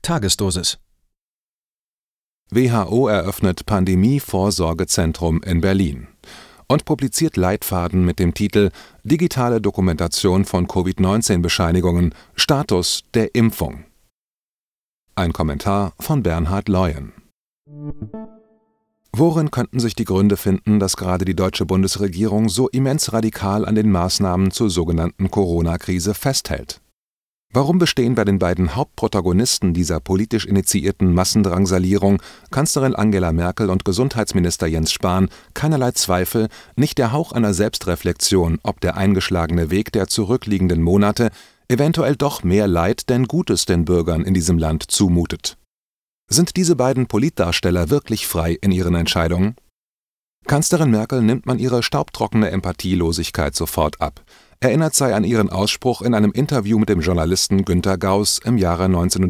Tagesdosis. WHO eröffnet Pandemie-Vorsorgezentrum in Berlin und publiziert Leitfaden mit dem Titel »Digitale Dokumentation von Covid-19-Bescheinigungen – Status der Impfung«. Ein Kommentar von Bernhard Leuen. Worin könnten sich die Gründe finden, dass gerade die deutsche Bundesregierung so immens radikal an den Maßnahmen zur sogenannten Corona-Krise festhält? Warum bestehen bei den beiden Hauptprotagonisten dieser politisch initiierten Massendrangsalierung, Kanzlerin Angela Merkel und Gesundheitsminister Jens Spahn, keinerlei Zweifel, nicht der Hauch einer Selbstreflexion, ob der eingeschlagene Weg der zurückliegenden Monate eventuell doch mehr Leid denn Gutes den Bürgern in diesem Land zumutet? Sind diese beiden Politdarsteller wirklich frei in ihren Entscheidungen? Kanzlerin Merkel nimmt man ihre staubtrockene Empathielosigkeit sofort ab. Erinnert sei an ihren Ausspruch in einem Interview mit dem Journalisten Günter Gauss im Jahre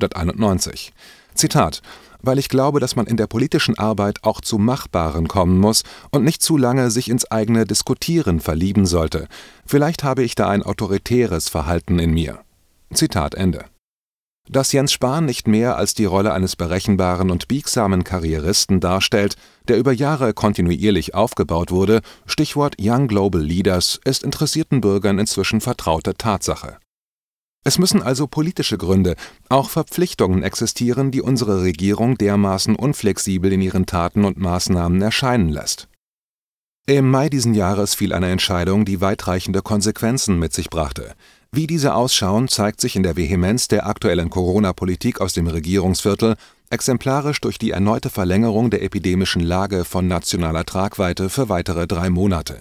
1991. Zitat: »Weil ich glaube, dass man in der politischen Arbeit auch zu Machbaren kommen muss und nicht zu lange sich ins eigene Diskutieren verlieben sollte. Vielleicht habe ich da ein autoritäres Verhalten in mir.« Zitat Ende. Dass Jens Spahn nicht mehr als die Rolle eines berechenbaren und biegsamen Karrieristen darstellt, der über Jahre kontinuierlich aufgebaut wurde, Stichwort Young Global Leaders, ist interessierten Bürgern inzwischen vertraute Tatsache. Es müssen also politische Gründe, auch Verpflichtungen existieren, die unsere Regierung dermaßen unflexibel in ihren Taten und Maßnahmen erscheinen lässt. Im Mai diesen Jahres fiel eine Entscheidung, die weitreichende Konsequenzen mit sich brachte. Wie diese ausschauen, zeigt sich in der Vehemenz der aktuellen Corona-Politik aus dem Regierungsviertel, exemplarisch durch die erneute Verlängerung der epidemischen Lage von nationaler Tragweite für weitere 3 Monate.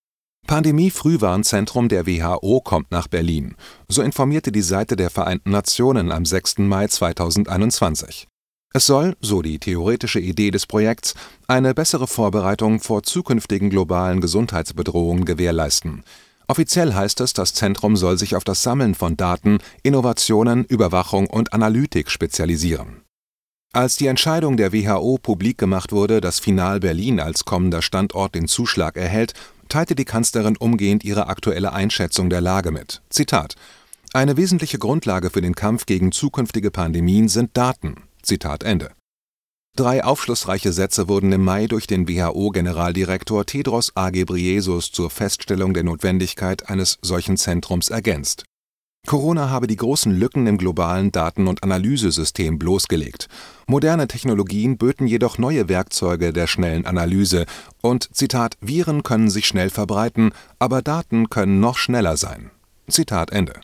Pandemie-Frühwarnzentrum der WHO kommt nach Berlin. So informierte die Seite der Vereinten Nationen am 6. Mai 2021. Es soll, so die theoretische Idee des Projekts, eine bessere Vorbereitung vor zukünftigen globalen Gesundheitsbedrohungen gewährleisten. Offiziell heißt es, das Zentrum soll sich auf das Sammeln von Daten, Innovationen, Überwachung und Analytik spezialisieren. Als die Entscheidung der WHO publik gemacht wurde, dass Final Berlin als kommender Standort den Zuschlag erhält, teilte die Kanzlerin umgehend ihre aktuelle Einschätzung der Lage mit. Zitat: »Eine wesentliche Grundlage für den Kampf gegen zukünftige Pandemien sind Daten.« Zitat Ende. 3 aufschlussreiche Sätze wurden im Mai durch den WHO-Generaldirektor Tedros A. Ghebreyesus zur Feststellung der Notwendigkeit eines solchen Zentrums ergänzt. Corona habe die großen Lücken im globalen Daten- und Analysesystem bloßgelegt. Moderne Technologien böten jedoch neue Werkzeuge der schnellen Analyse und, Zitat, »Viren können sich schnell verbreiten, aber Daten können noch schneller sein.« Zitat Ende.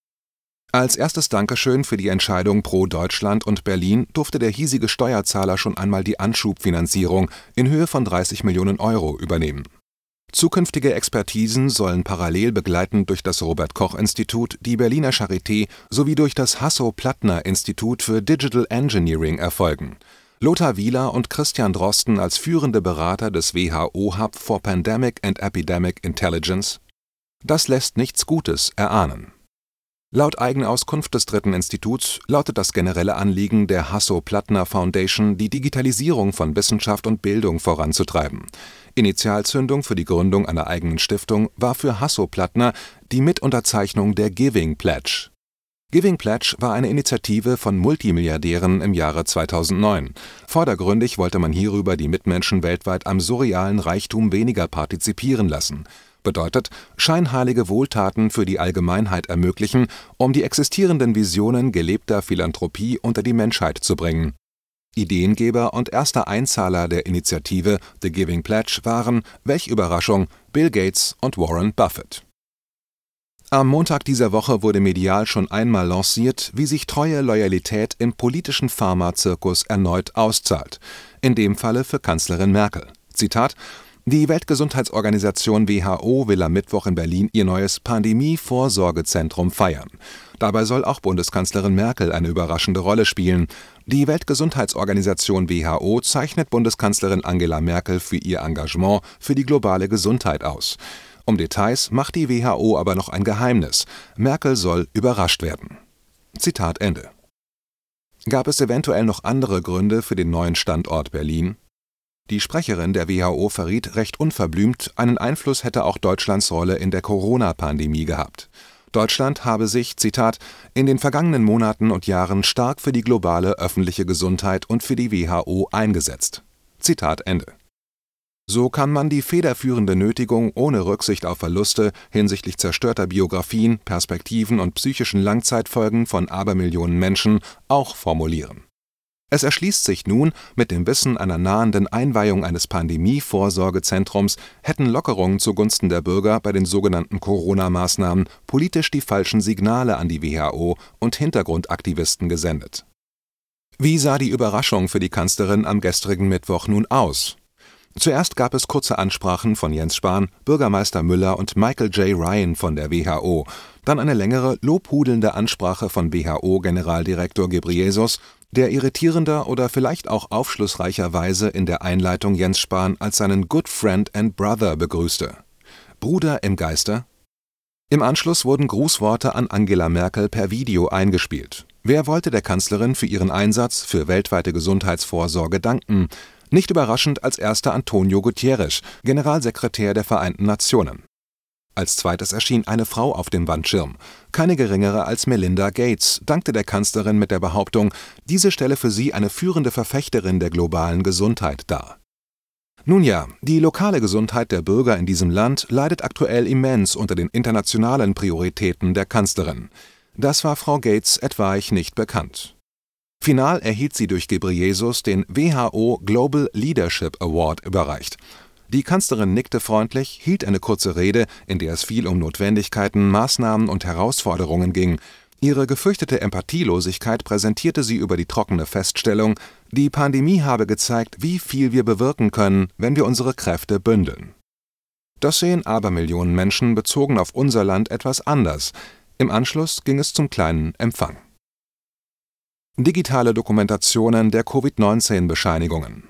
Als erstes Dankeschön für die Entscheidung pro Deutschland und Berlin durfte der hiesige Steuerzahler schon einmal die Anschubfinanzierung in Höhe von 30 Millionen Euro übernehmen. Zukünftige Expertisen sollen parallel begleitend durch das Robert-Koch-Institut, die Berliner Charité sowie durch das Hasso-Plattner-Institut für Digital Engineering erfolgen. Lothar Wieler und Christian Drosten als führende Berater des WHO-Hub for Pandemic and Epidemic Intelligence. Das lässt nichts Gutes erahnen. Laut Eigenauskunft des dritten Instituts lautet das generelle Anliegen der Hasso-Plattner Foundation, die Digitalisierung von Wissenschaft und Bildung voranzutreiben. Initialzündung für die Gründung einer eigenen Stiftung war für Hasso-Plattner die Mitunterzeichnung der Giving Pledge. Giving Pledge war eine Initiative von Multimilliardären im Jahre 2009. Vordergründig wollte man hierüber die Mitmenschen weltweit am surrealen Reichtum weniger partizipieren lassen. Bedeutet, scheinheilige Wohltaten für die Allgemeinheit ermöglichen, um die existierenden Visionen gelebter Philanthropie unter die Menschheit zu bringen. Ideengeber und erster Einzahler der Initiative The Giving Pledge waren, welch Überraschung, Bill Gates und Warren Buffett. Am Montag dieser Woche wurde medial schon einmal lanciert, wie sich treue Loyalität im politischen Pharmazirkus erneut auszahlt. In dem Falle für Kanzlerin Merkel. Zitat: »Die Weltgesundheitsorganisation WHO will am Mittwoch in Berlin ihr neues Pandemie-Vorsorgezentrum feiern. Dabei soll auch Bundeskanzlerin Merkel eine überraschende Rolle spielen. Die Weltgesundheitsorganisation WHO zeichnet Bundeskanzlerin Angela Merkel für ihr Engagement für die globale Gesundheit aus. Um Details macht die WHO aber noch ein Geheimnis. Merkel soll überrascht werden.« Zitat Ende. Gab es eventuell noch andere Gründe für den neuen Standort Berlin? Die Sprecherin der WHO verriet recht unverblümt, einen Einfluss hätte auch Deutschlands Rolle in der Corona-Pandemie gehabt. Deutschland habe sich, Zitat, in den vergangenen Monaten und Jahren stark für die globale öffentliche Gesundheit und für die WHO eingesetzt. Zitat Ende. So kann man die federführende Nötigung ohne Rücksicht auf Verluste hinsichtlich zerstörter Biografien, Perspektiven und psychischen Langzeitfolgen von Abermillionen Menschen auch formulieren. Es erschließt sich nun, mit dem Wissen einer nahenden Einweihung eines Pandemie-Vorsorgezentrums hätten Lockerungen zugunsten der Bürger bei den sogenannten Corona-Maßnahmen politisch die falschen Signale an die WHO und Hintergrundaktivisten gesendet. Wie sah die Überraschung für die Kanzlerin am gestrigen Mittwoch nun aus? Zuerst gab es kurze Ansprachen von Jens Spahn, Bürgermeister Müller und Michael J. Ryan von der WHO, dann eine längere, lobhudelnde Ansprache von WHO-Generaldirektor Ghebreyesus, der irritierender oder vielleicht auch aufschlussreicherweise in der Einleitung Jens Spahn als seinen Good Friend and Brother begrüßte. Bruder im Geiste? Im Anschluss wurden Grußworte an Angela Merkel per Video eingespielt. Wer wollte der Kanzlerin für ihren Einsatz für weltweite Gesundheitsvorsorge danken? Nicht überraschend als erster Antonio Guterres, Generalsekretär der Vereinten Nationen. Als zweites erschien eine Frau auf dem Wandschirm. Keine geringere als Melinda Gates dankte der Kanzlerin mit der Behauptung, diese stelle für sie eine führende Verfechterin der globalen Gesundheit dar. Nun ja, die lokale Gesundheit der Bürger in diesem Land leidet aktuell immens unter den internationalen Prioritäten der Kanzlerin. Das war Frau Gates etwaig nicht bekannt. Final erhielt sie durch Ghebreyesus den WHO Global Leadership Award überreicht. Die Kanzlerin nickte freundlich, hielt eine kurze Rede, in der es viel um Notwendigkeiten, Maßnahmen und Herausforderungen ging. Ihre gefürchtete Empathielosigkeit präsentierte sie über die trockene Feststellung, die Pandemie habe gezeigt, wie viel wir bewirken können, wenn wir unsere Kräfte bündeln. Das sehen Abermillionen Menschen bezogen auf unser Land etwas anders. Im Anschluss ging es zum kleinen Empfang. Digitale Dokumentationen der Covid-19-Bescheinigungen.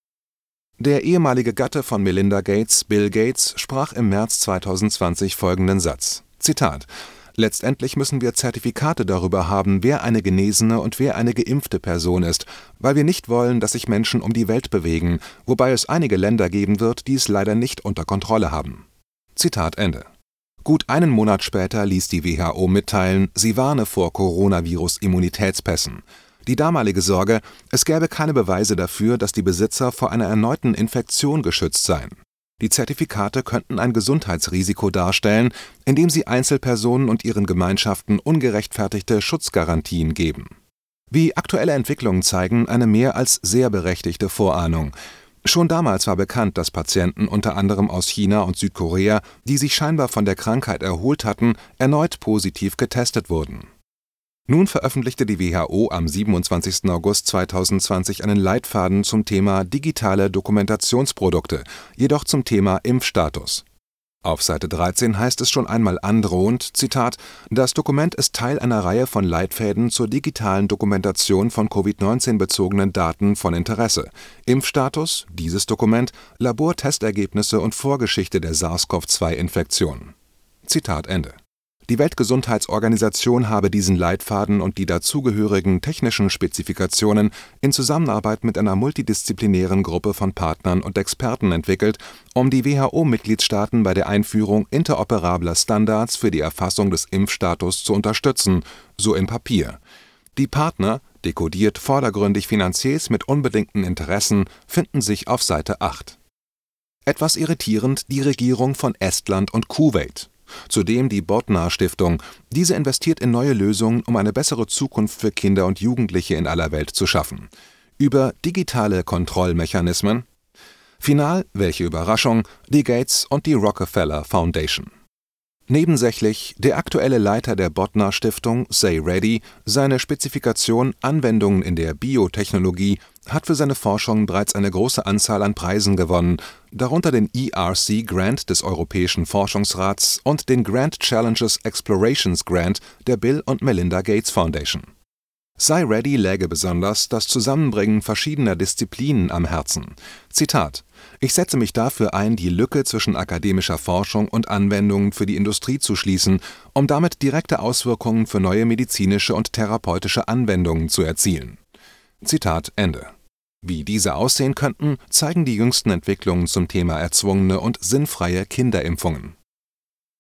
Der ehemalige Gatte von Melinda Gates, Bill Gates, sprach im März 2020 folgenden Satz, Zitat: Letztendlich müssen wir Zertifikate darüber haben, wer eine genesene und wer eine geimpfte Person ist, weil wir nicht wollen, dass sich Menschen um die Welt bewegen, wobei es einige Länder geben wird, die es leider nicht unter Kontrolle haben. Zitat Ende. Gut einen Monat später ließ die WHO mitteilen, sie warne vor Coronavirus-Immunitätspässen. Die damalige Sorge, es gäbe keine Beweise dafür, dass die Besitzer vor einer erneuten Infektion geschützt seien. Die Zertifikate könnten ein Gesundheitsrisiko darstellen, indem sie Einzelpersonen und ihren Gemeinschaften ungerechtfertigte Schutzgarantien geben. Wie aktuelle Entwicklungen zeigen, eine mehr als sehr berechtigte Vorahnung. Schon damals war bekannt, dass Patienten unter anderem aus China und Südkorea, die sich scheinbar von der Krankheit erholt hatten, erneut positiv getestet wurden. Nun veröffentlichte die WHO am 27. August 2020 einen Leitfaden zum Thema digitale Dokumentationsprodukte, jedoch zum Thema Impfstatus. Auf Seite 13 heißt es schon einmal androhend, Zitat, das Dokument ist Teil einer Reihe von Leitfäden zur digitalen Dokumentation von Covid-19-bezogenen Daten von Interesse. Impfstatus, dieses Dokument, Labortestergebnisse und Vorgeschichte der SARS-CoV-2-Infektion. Zitat Ende. Die Weltgesundheitsorganisation habe diesen Leitfaden und die dazugehörigen technischen Spezifikationen in Zusammenarbeit mit einer multidisziplinären Gruppe von Partnern und Experten entwickelt, um die WHO-Mitgliedstaaten bei der Einführung interoperabler Standards für die Erfassung des Impfstatus zu unterstützen, so im Papier. Die Partner, dekodiert vordergründig Finanziers mit unbedingten Interessen, finden sich auf Seite 8. Etwas irritierend die Regierung von Estland und Kuwait. Zudem die Botnar-Stiftung. Diese investiert in neue Lösungen, um eine bessere Zukunft für Kinder und Jugendliche in aller Welt zu schaffen. Über digitale Kontrollmechanismen. Final, welche Überraschung, die Gates und die Rockefeller Foundation. Nebensächlich der aktuelle Leiter der Botnar-Stiftung, Say Reddy, seine Spezifikation Anwendungen in der Biotechnologie hat für seine Forschung bereits eine große Anzahl an Preisen gewonnen, darunter den ERC-Grant des Europäischen Forschungsrats und den Grand Challenges Explorations Grant der Bill und Melinda Gates Foundation. Say Reddy läge besonders das Zusammenbringen verschiedener Disziplinen am Herzen. Zitat: Ich setze mich dafür ein, die Lücke zwischen akademischer Forschung und Anwendungen für die Industrie zu schließen, um damit direkte Auswirkungen für neue medizinische und therapeutische Anwendungen zu erzielen. Zitat Ende. Wie diese aussehen könnten, zeigen die jüngsten Entwicklungen zum Thema erzwungene und sinnfreie Kinderimpfungen.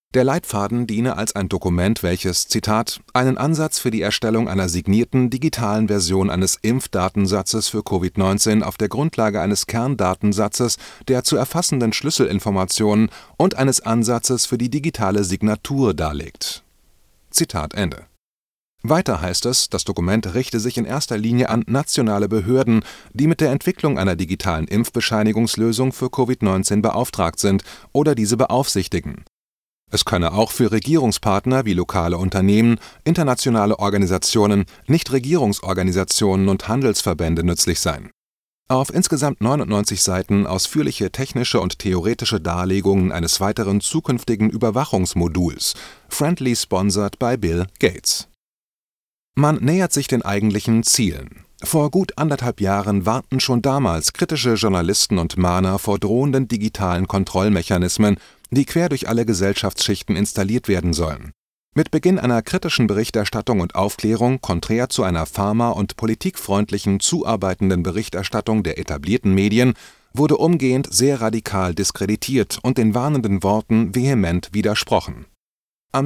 Der Leitfaden diene als ein Dokument, welches, Zitat, einen Ansatz für die Erstellung einer signierten digitalen Version eines Impfdatensatzes für Covid-19 auf der Grundlage eines Kerndatensatzes der zu erfassenden Schlüsselinformationen und eines Ansatzes für die digitale Signatur darlegt. Zitat Ende. Weiter heißt es, das Dokument richte sich in erster Linie an nationale Behörden, die mit der Entwicklung einer digitalen Impfbescheinigungslösung für Covid-19 beauftragt sind oder diese beaufsichtigen. Es könne auch für Regierungspartner wie lokale Unternehmen, internationale Organisationen, Nichtregierungsorganisationen und Handelsverbände nützlich sein. Auf insgesamt 99 Seiten ausführliche technische und theoretische Darlegungen eines weiteren zukünftigen Überwachungsmoduls, friendly sponsored by Bill Gates. Man nähert sich den eigentlichen Zielen. Vor gut 1,5 Jahren warnten schon damals kritische Journalisten und Mahner vor drohenden digitalen Kontrollmechanismen, die quer durch alle Gesellschaftsschichten installiert werden sollen. Mit Beginn einer kritischen Berichterstattung und Aufklärung, konträr zu einer pharma- und politikfreundlichen zuarbeitenden Berichterstattung der etablierten Medien, wurde umgehend sehr radikal diskreditiert und den warnenden Worten vehement widersprochen. Am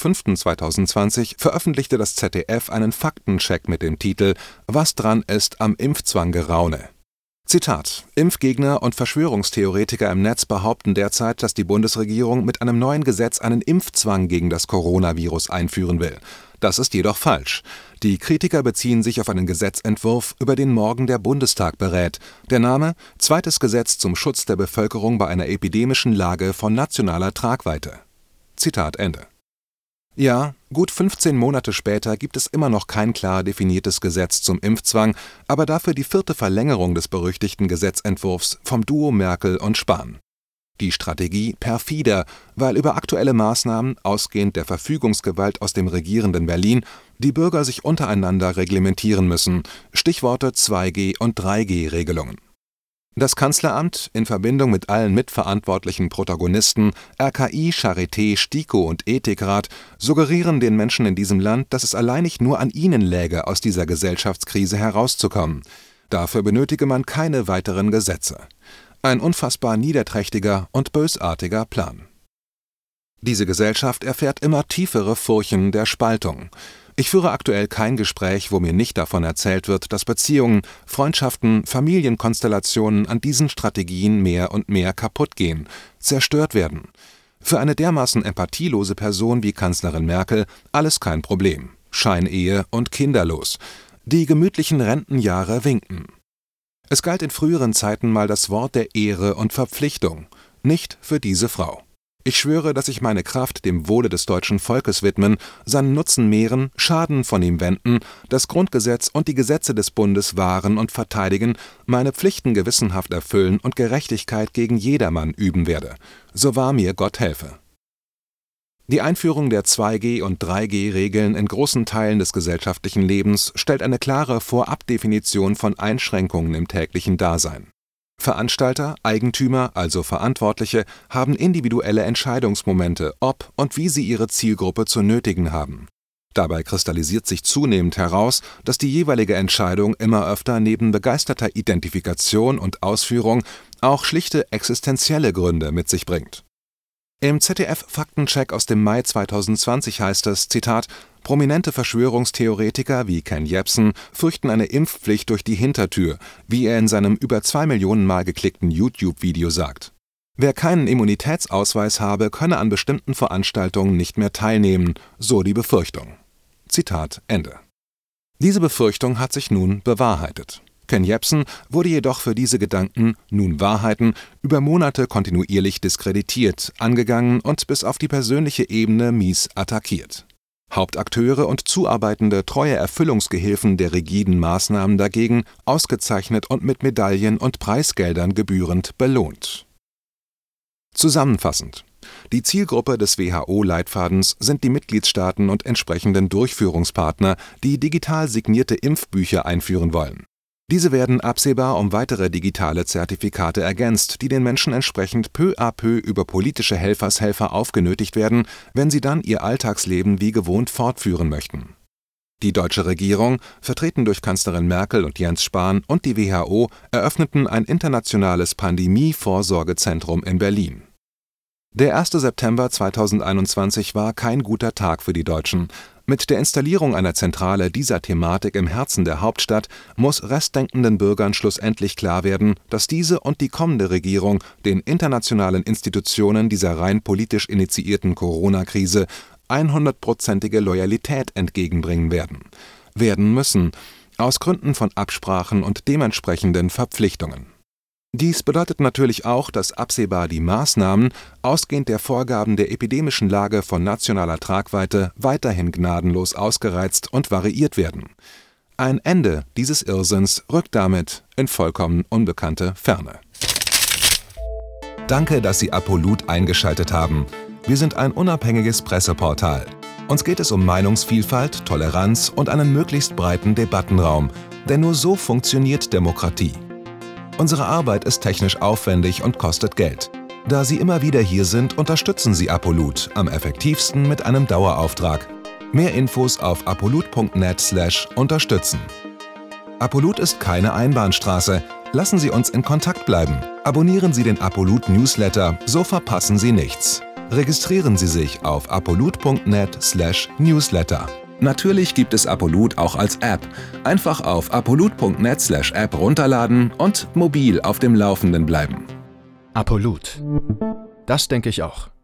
6.5.2020 veröffentlichte das ZDF einen Faktencheck mit dem Titel »Was dran ist am Impfzwang-Geraune«. Zitat: Impfgegner und Verschwörungstheoretiker im Netz behaupten derzeit, dass die Bundesregierung mit einem neuen Gesetz einen Impfzwang gegen das Coronavirus einführen will. Das ist jedoch falsch. Die Kritiker beziehen sich auf einen Gesetzentwurf, über den morgen der Bundestag berät. Der Name: Zweites Gesetz zum Schutz der Bevölkerung bei einer epidemischen Lage von nationaler Tragweite. Zitat Ende. Ja, gut 15 Monate später gibt es immer noch kein klar definiertes Gesetz zum Impfzwang, aber dafür die 4. Verlängerung des berüchtigten Gesetzentwurfs vom Duo Merkel und Spahn. Die Strategie perfider, weil über aktuelle Maßnahmen, ausgehend der Verfügungsgewalt aus dem regierenden Berlin, die Bürger sich untereinander reglementieren müssen, Stichworte 2G- und 3G-Regelungen. Das Kanzleramt, in Verbindung mit allen mitverantwortlichen Protagonisten, RKI, Charité, STIKO und Ethikrat, suggerieren den Menschen in diesem Land, dass es alleinig nur an ihnen läge, aus dieser Gesellschaftskrise herauszukommen. Dafür benötige man keine weiteren Gesetze. Ein unfassbar niederträchtiger und bösartiger Plan. Diese Gesellschaft erfährt immer tiefere Furchen der Spaltung. Ich führe aktuell kein Gespräch, wo mir nicht davon erzählt wird, dass Beziehungen, Freundschaften, Familienkonstellationen an diesen Strategien mehr und mehr kaputt gehen, zerstört werden. Für eine dermaßen empathielose Person wie Kanzlerin Merkel alles kein Problem. Scheinehe und kinderlos. Die gemütlichen Rentenjahre winken. Es galt in früheren Zeiten mal das Wort der Ehre und Verpflichtung. Nicht für diese Frau. Ich schwöre, dass ich meine Kraft dem Wohle des deutschen Volkes widmen, seinen Nutzen mehren, Schaden von ihm wenden, das Grundgesetz und die Gesetze des Bundes wahren und verteidigen, meine Pflichten gewissenhaft erfüllen und Gerechtigkeit gegen jedermann üben werde. So wahr mir Gott helfe. Die Einführung der 2G- und 3G-Regeln in großen Teilen des gesellschaftlichen Lebens stellt eine klare Vorabdefinition von Einschränkungen im täglichen Dasein. Veranstalter, Eigentümer, also Verantwortliche, haben individuelle Entscheidungsmomente, ob und wie sie ihre Zielgruppe zu nötigen haben. Dabei kristallisiert sich zunehmend heraus, dass die jeweilige Entscheidung immer öfter neben begeisterter Identifikation und Ausführung auch schlichte existenzielle Gründe mit sich bringt. Im ZDF-Faktencheck aus dem Mai 2020 heißt es, Zitat, prominente Verschwörungstheoretiker wie Ken Jebsen fürchten eine Impfpflicht durch die Hintertür, wie er in seinem über 2 Millionen Mal geklickten YouTube-Video sagt. Wer keinen Immunitätsausweis habe, könne an bestimmten Veranstaltungen nicht mehr teilnehmen, so die Befürchtung. Zitat Ende. Diese Befürchtung hat sich nun bewahrheitet. Ken Jebsen wurde jedoch für diese Gedanken, nun Wahrheiten, über Monate kontinuierlich diskreditiert, angegangen und bis auf die persönliche Ebene mies attackiert. Hauptakteure und zuarbeitende treue Erfüllungsgehilfen der rigiden Maßnahmen dagegen ausgezeichnet und mit Medaillen und Preisgeldern gebührend belohnt. Zusammenfassend: Die Zielgruppe des WHO-Leitfadens sind die Mitgliedstaaten und entsprechenden Durchführungspartner, die digital signierte Impfbücher einführen wollen. Diese werden absehbar um weitere digitale Zertifikate ergänzt, die den Menschen entsprechend peu à peu über politische Helfershelfer aufgenötigt werden, wenn sie dann ihr Alltagsleben wie gewohnt fortführen möchten. Die deutsche Regierung, vertreten durch Kanzlerin Merkel und Jens Spahn, und die WHO eröffneten ein internationales Pandemie-Vorsorgezentrum in Berlin. Der 1. September 2021 war kein guter Tag für die Deutschen. Mit der Installierung einer Zentrale dieser Thematik im Herzen der Hauptstadt muss restdenkenden Bürgern schlussendlich klar werden, dass diese und die kommende Regierung den internationalen Institutionen dieser rein politisch initiierten Corona-Krise 100%ige Loyalität entgegenbringen werden müssen, aus Gründen von Absprachen und dementsprechenden Verpflichtungen. Dies bedeutet natürlich auch, dass absehbar die Maßnahmen, ausgehend der Vorgaben der epidemischen Lage von nationaler Tragweite, weiterhin gnadenlos ausgereizt und variiert werden. Ein Ende dieses Irrsinns rückt damit in vollkommen unbekannte Ferne. Danke, dass Sie Apolut eingeschaltet haben. Wir sind ein unabhängiges Presseportal. Uns geht es um Meinungsvielfalt, Toleranz und einen möglichst breiten Debattenraum, denn nur so funktioniert Demokratie. Unsere Arbeit ist technisch aufwendig und kostet Geld. Da Sie immer wieder hier sind, unterstützen Sie Apolut am effektivsten mit einem Dauerauftrag. Mehr Infos auf apolut.net/unterstützen. Apolut ist keine Einbahnstraße. Lassen Sie uns in Kontakt bleiben. Abonnieren Sie den Apolut Newsletter, so verpassen Sie nichts. Registrieren Sie sich auf apolut.net/newsletter. Natürlich gibt es Apolut auch als App. Einfach auf apolut.net/app runterladen und mobil auf dem Laufenden bleiben. Apolut. Das denke ich auch.